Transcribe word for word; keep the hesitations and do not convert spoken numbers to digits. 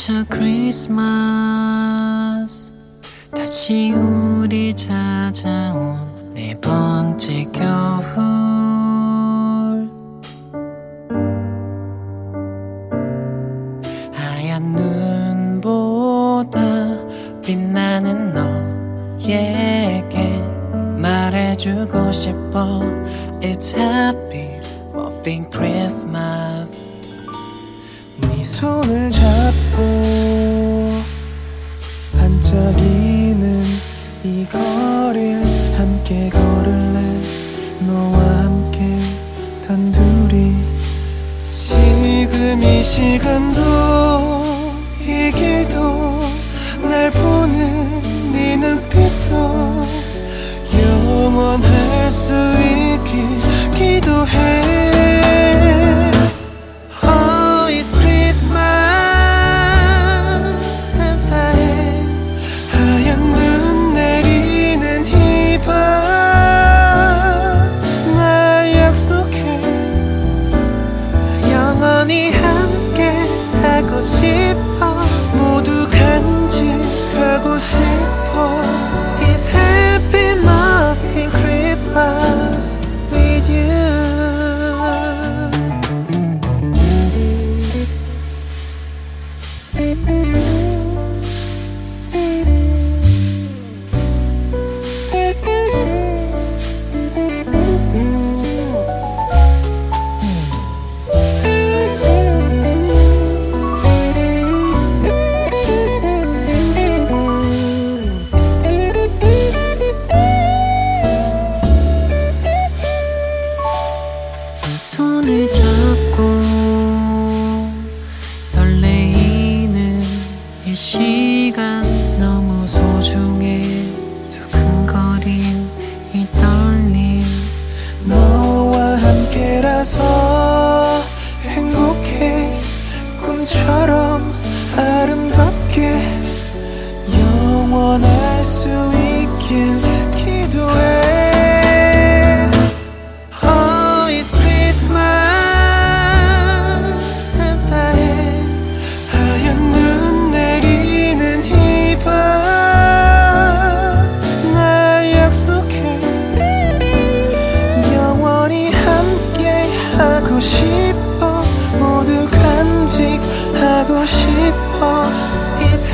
저 크리스마스 다시 우리 찾아온 네 번째 겨울 하얀 눈보다 빛나는 너에게 말해주고 싶어 It's happy muffin Christmas 네 손을 잡고 반짝이는 이 거리를 함께 걸을래 너와 함께 단둘이 지금 이 시간도 이 길도 날 보는 네 눈빛도 영원할 수 있길 기도해 Oh it's Christmas 감사해 하얀 눈 내리는 이 밤 나 약속해 영원히 함께 하고 싶어 모두 간직하고 싶어 It's happy muffin Christmas with you 손을 잡고 설레이는 이 시간 너무 소중해 두근거린 이 떨림 너와 함께라서 행복해 꿈처럼 아름답게 영원할 수 있길 기도해 싶어 모두 간직하고 싶어 It's